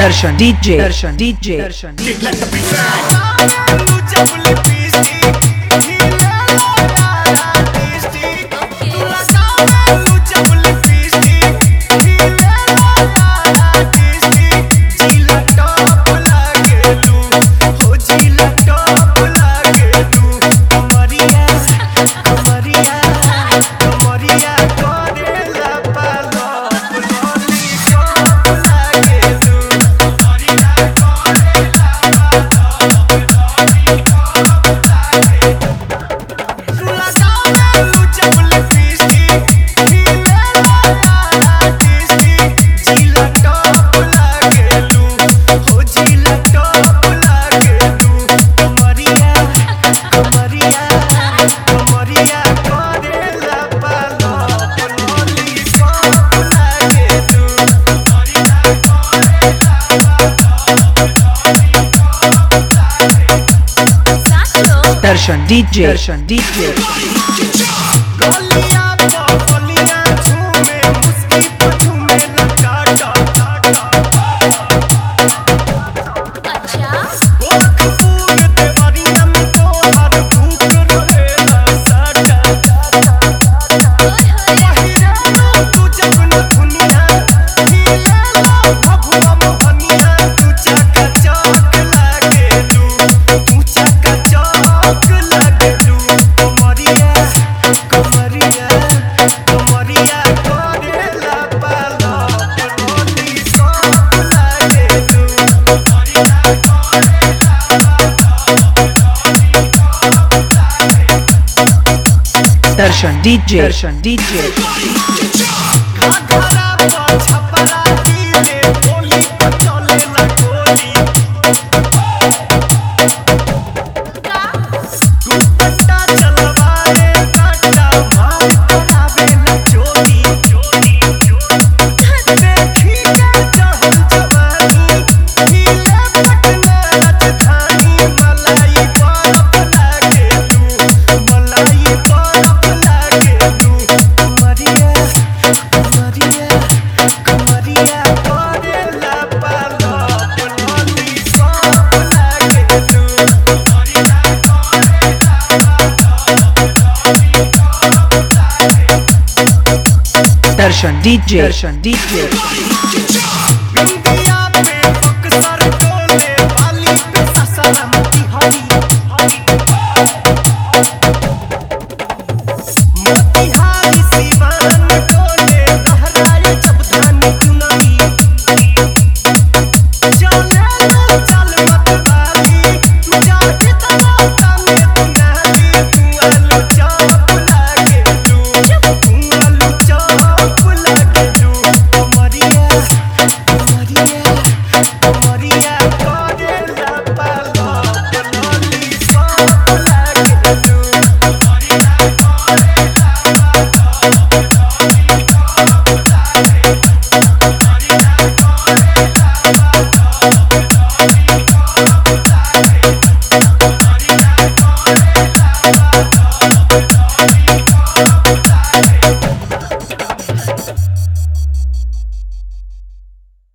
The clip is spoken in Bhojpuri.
Darshan DJ Darshan DJ Darshan Let the beat bang. तुझे फुल पीस्टी हिले यारा टेस्टी तुला सावे तुझे फुल पीस्टी हिले यारा टेस्टी जिला टॉप लागेलू हो जिला टॉप लागेलू कमरिया कमरिया कमरिया करेला पालो लॉली टॉप लागेलू कमरिया Darshan DJ Darshan DJ गलिया बलिया झूमे मुस्की पे झूमे लटाटा अच्छा गोरखपुर देवरिया में तो हर भूख रहेला साटा पहिरानो तू जब न दुनिया हिलेला भभुआ मोहनिया तू चका चौक लागेलू तू चका चौक लागेलू कमरिया कमरिया कमरिया करेला पालो लॉली टॉप लागेलू कमरिया Darshan DJ Darshan DJ घाघरा पर छपरा हिले गोली पर चलेला गोली दुपट्टा चलवाए काटा मार करावेला चोरी देखी के चहल जवानी हिले पटना राजधानी मलाई बर्फ लागेलू मलाई बर्फ लागेलू कमरिया कमरिया कमरिया करेला पालो लॉली टॉप लागेलू कमरिया Darshan DJ Darshan DJ India पे